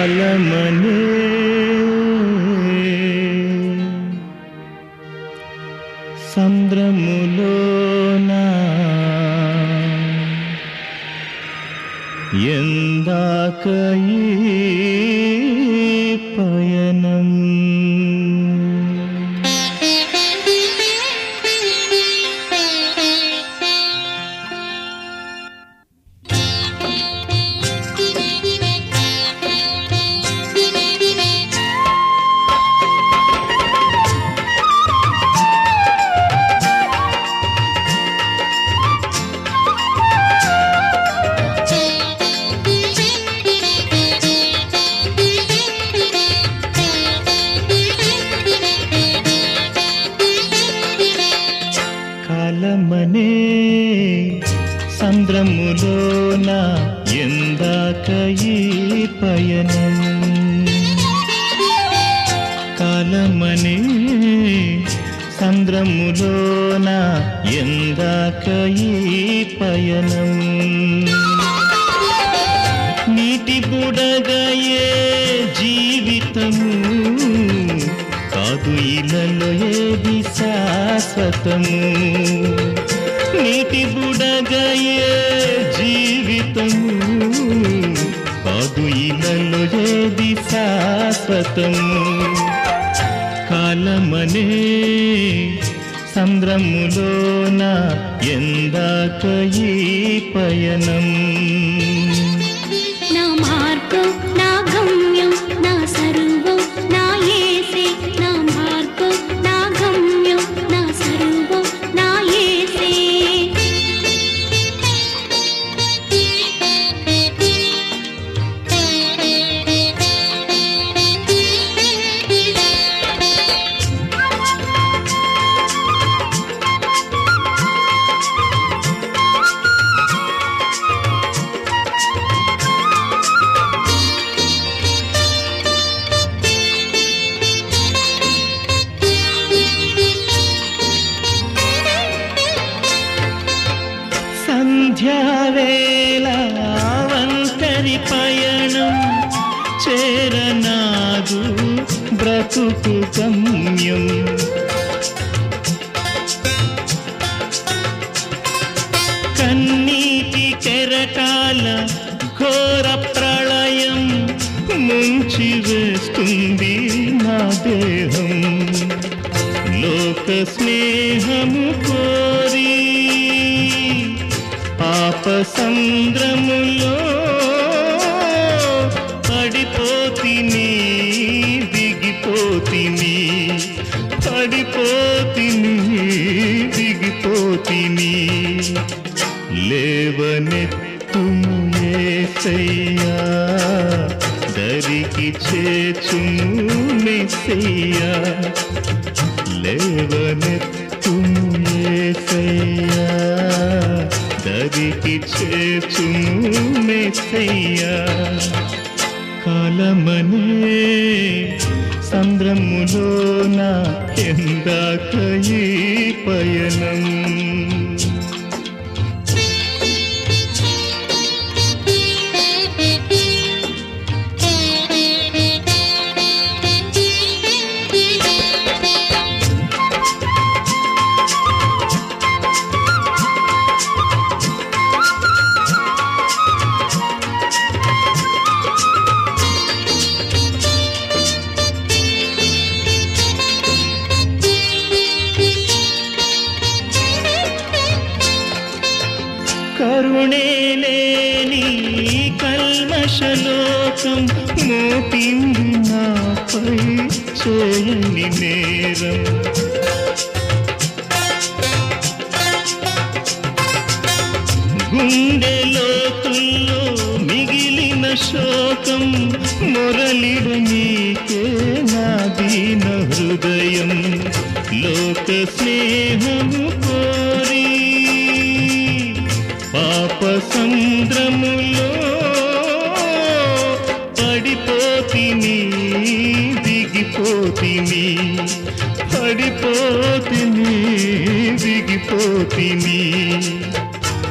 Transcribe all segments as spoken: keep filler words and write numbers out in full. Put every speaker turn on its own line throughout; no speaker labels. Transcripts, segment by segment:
కాలమనే సంద్రములోన ఎందాక ఈ పయనం కాలమనే సంద్రములోన ఎందాక ఈ పయనం కాలమనే సంద్రములోన ఎందాక ఈ పయనం నీటి బుడగయే జీవితము కాదు ఇలలో ఏది శాశ్వతము నీటి బుడగయే జీవితము కాదు ఇలలో ఏది శాశ్వతము కాలమనే సంద్రములోన ఎందాక ఈ పయనం
నా మార్గం నా గమ్యం నా సర్వం నా యేసే నా మార్గం నా గమ్యం నా సర్వం నా యేసే
సంధ్యావేళ వంకరి పయనం చేరనాదు బ్రతుకు గమ్యం కన్నీటి కెరటాల ఘోర ప్రళయం ముంచి వేస్తుంది నా దేహం లోక స్నేహము కోరి పాప సంద్రములో పడిపోతిని దిగిపోతిని పడిపోతిని దిగిపోతిని లేవనెత్తుము యేసయ్యా దరికి చేర్చుము మెస్సయ్యా లేవనెత్తుము యేసయ్యా దరికి చేర్చుము మెస్సయ్యా కాలమనే సంద్రములోన ఎందాక ఈ పయనం కరుణే లేని కల్మషలోకం మోపింది నాపై చేయని నేరం గుండె లోతుల్లో మిగిలిన శోకం మొరలిడ నీకే నా దీన హృదయం లోక స్నేహము కోరి పాప సంద్రములో పడిపోతిని దిగిపోతిని పడిపోతిని దిగిపోతిని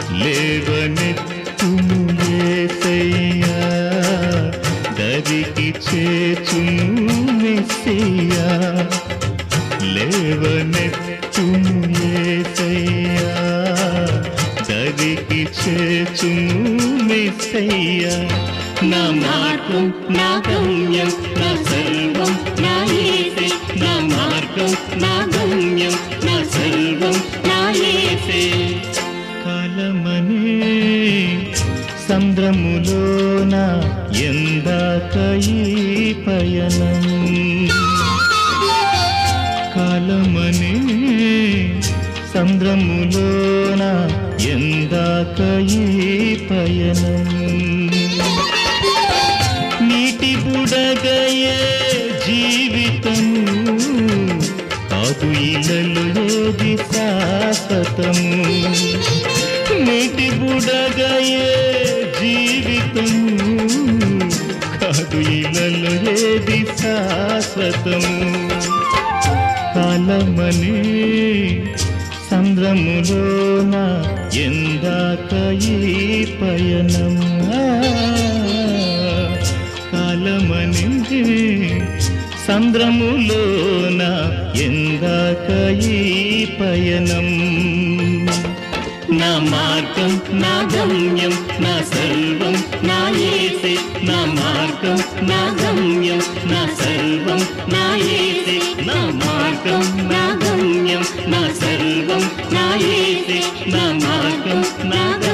లేవనెత్తుము యేసయ్యా దరికి చేచును మెస్సయ్యా లేవనెత్తుము యేసయ్యా దరికి చేచును మెస్సయ్యా నా మార్గం నా గమ్యం నా సర్వం నా యేసే నా మార్గం నా గమ్యం నా సర్వం నా యేసే కాలమనే సంద్రములోన ఎందాక ఈ పయనం కాలమనే సంద్రములోన ఎందాక ఈ పయనం నీటి బుడగయే జీవితము కాదు ఇలలో ఏది శాశ్వతము నీటి బుడగయే జీవితము కాదు ఇలలో ఏది శాశ్వతము కాలమనే సంద్రములోన ఎందాక ఈ పయనం కాలమనే సంద్రములోన ఎందాక ఈ పయనం నా మార్గం నా గమ్యం నా సర్వం నా యేసే నా మార్గం నా గమ్యం నా సర్వం నా యేసే నా మార్గం నా గమ్యం నా సర్వం నా యేసే నా మార్గం నా